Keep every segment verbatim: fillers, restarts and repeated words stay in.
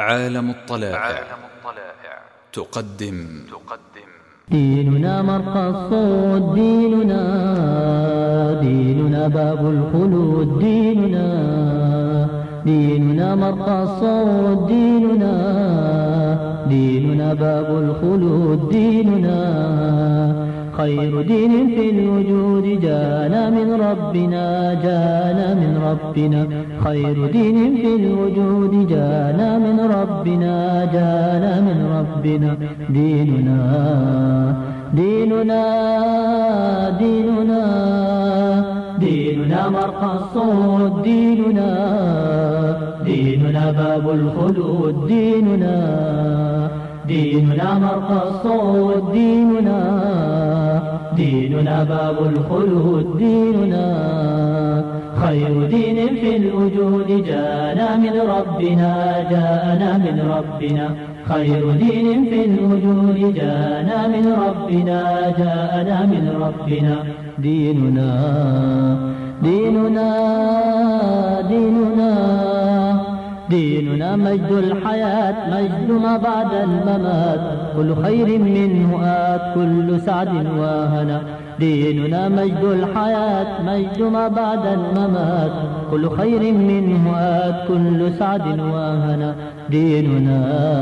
عالم الطلائع تقدم ديننا مرقى الصوت، ديننا ديننا باب الخلود، ديننا ديننا مرقى الصوت، ديننا ديننا باب الخلود، ديننا خير دين في الوجود جانا من ربنا، جانا من ربنا خير دين في الوجود جانا من ربنا، جانا من ربنا ديننا ديننا ديننا ديننا مرقى الصوت، ديننا ديننا باب الخلود، ديننا ديننا مرقى الصوت، ديننا ديننا باب الخلود، ديننا خير دين في الوجود جاءنا من ربنا، جاءنا من ربنا خير دين في الوجود جاءنا من ربنا، جاءنا من ربنا ديننا ديننا ديننا ديننا مجد الحياة، مجد ما بعد الممات، كل خير منه آت، كل سعد وهنا ديننا مجد الحياة، مجد ما بعد الممات، كل خير منه آت، كل سعد وهنا ديننا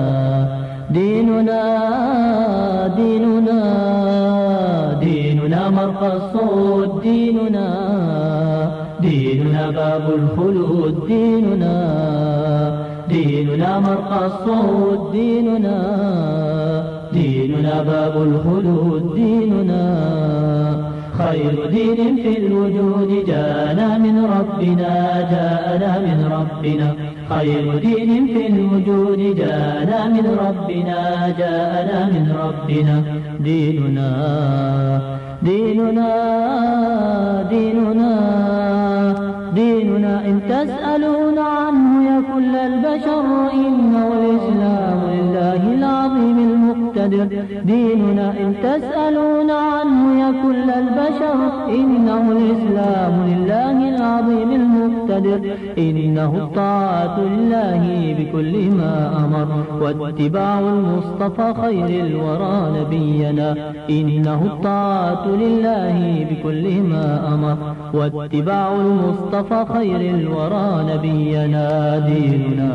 ديننا ديننا ديننا مرقى الصوت، ديننا ديننا باب الخلود، ديننا ديننا مرقى الصوت، ديننا ديننا باب الخلود، ديننا خير دين في الوجود جاءنا من ربنا، جاءنا من ربنا خير دين في الوجود جاءنا من ربنا، جاءنا من ربنا ديننا ديننا ديننا ديننا إن تسألون عنه يا كل البشر، إنه الإسلام لله العظيم المقتدر ديننا إن تسألون عنه يا كل البشر، إنه الإسلام لله العظيم المقتدر إنه الطاعة لله بكل ما أمر، واتباع المصطفى خير الورى نبينا، إنه الطاعة لله بكل ما أمر، واتباع المصطفى خير الورى نبينا ديننا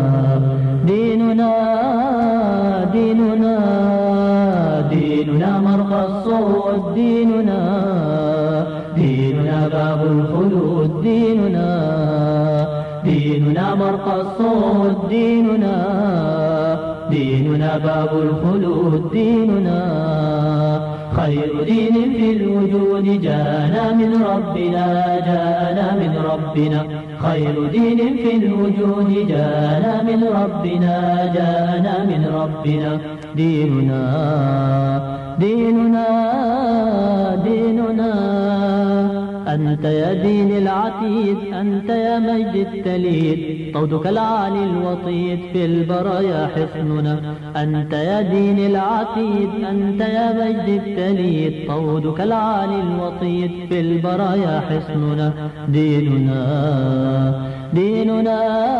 ديننا ديننا ديننا مرقى الصوت، ديننا ديننا باب الخلود، ديننا ديننا مرقى الصوت، ديننا ديننا باب الخلود، ديننا خير دين في الوجود جاءنا من ربنا، جاءنا من ربنا خير دين في الوجود جاءنا من ربنا، جاءنا من ربنا ديننا ديننا ديننا أنت يا دين العتيد، أنت يا مجد التليد، طودك العالي الوطيد في البرايا حصننا، أنت يا دين العتيد، أنت يا مجد التليد، طودك العالي الوطيد في البرايا حصننا ديننا ديننا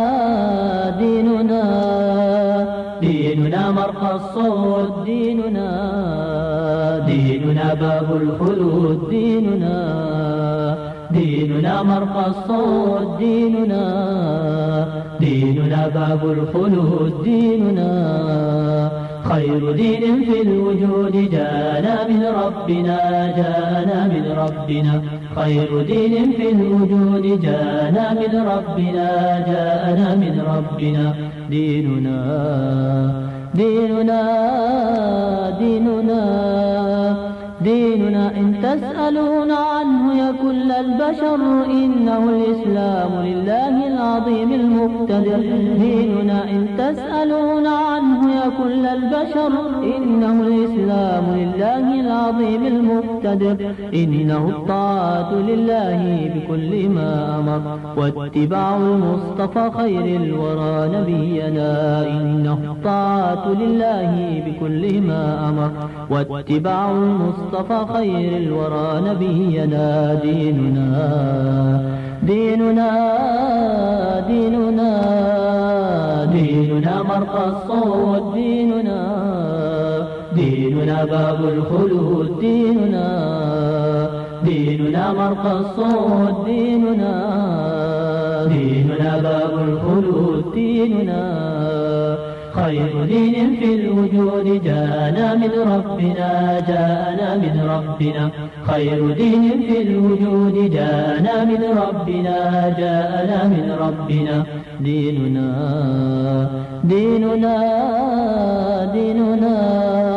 ديننا ديننا مرقى الصوت، ديننا ديننا باب الخلود، ديننا ديننا مرقى الصوت، ديننا ديننا باب الخلود، ديننا خير دين في الوجود جاءنا من ربنا، جاءنا من ربنا خير دين في الوجود جاءنا من ربنا، جاءنا من ربنا ديننا ديننا ديننا ديننا إن تسألون عنه يا كل البشر، إنه الإسلام لله العظيم المقتدر ديننا إن تسألون عنه يا كل البشر إنه الإسلام لله العظيم المقتدر، إنه الطاعة لله بكل ما أمر، واتباع المصطفى خير الورى نبينا، إنه الطاعة لله بكل ما أمر، واتباع المصطفى خير الورى نبينا. ديننا ديننا ديننا ديننا مرقى الصوت، ديننا ديننا باب الخلود، ديننا ديننا مرقى الصوت، ديننا ديننا باب الخلود، ديننا خير دين في الوجود جاءنا من ربنا، جاءنا من ربنا، خير دين في الوجود جاءنا من ربنا، جاءنا من ربنا. ديننا ديننا ديننا